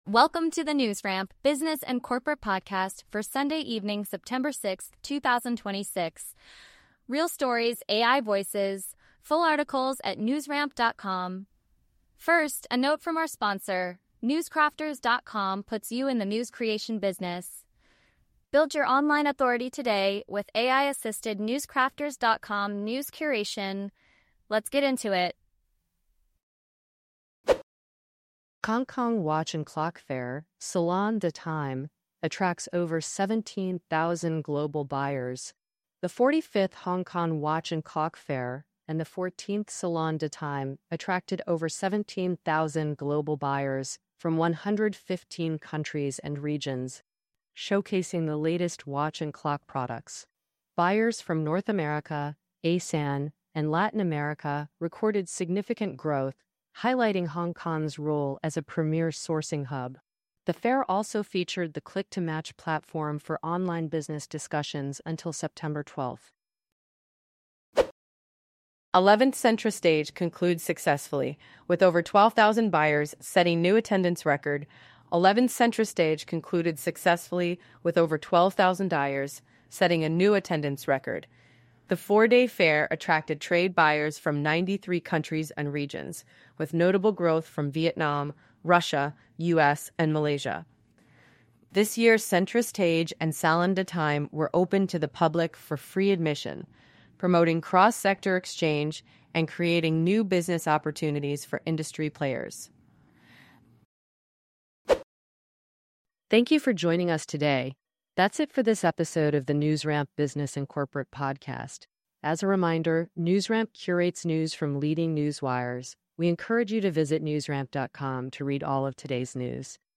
Welcome to the News Ramp Business and Corporate Podcast for Sunday evening, September 6th, 2026. Real stories, AI voices, full articles at newsramp.com. First, a note from our sponsor. Newscrafters.com puts you in the news creation business. Build your online authority today with AI-assisted Newscrafters.com news curation. Let's get into it. Hong Kong Watch and Clock Fair, Salon de Time, attracts over 17,000 global buyers. The 45th Hong Kong Watch and Clock Fair and the 14th Salon de Time attracted over 17,000 global buyers from 115 countries and regions, showcasing the latest watch and clock products. Buyers from North America, ASEAN, and Latin America recorded significant growth, highlighting Hong Kong's role as a premier sourcing hub. The fair also featured the Click-to-Match platform for online business discussions until September 12th. 11th Centra Stage concludes successfully, with over 12,000 buyers setting new attendance record. 11th Centra Stage concluded successfully with over 12,000 buyers, setting a new attendance record. The four-day fair attracted trade buyers from 93 countries and regions, with notable growth from Vietnam, Russia, US, and Malaysia. This year's Centra Stage and Salon de Time were open to the public for free admission, promoting cross-sector exchange and creating new business opportunities for industry players. Thank you for joining us today. That's it for this episode of the NewsRamp Business and Corporate Podcast. As a reminder, NewsRamp curates news from leading news wires. We encourage you to visit newsramp.com to read all of today's news.